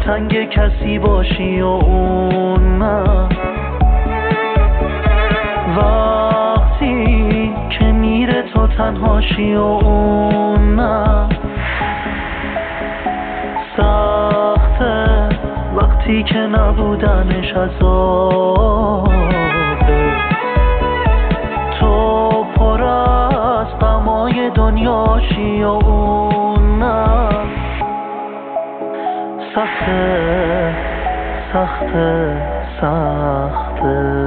دلتنگ کسی باشی و اون نه. وقتی که میره تو تنهاشی و اون نه. سخته وقتی که نبودنش عذابه. تو پر از غمای دنیاشی و اون نه. سخته سخته سخته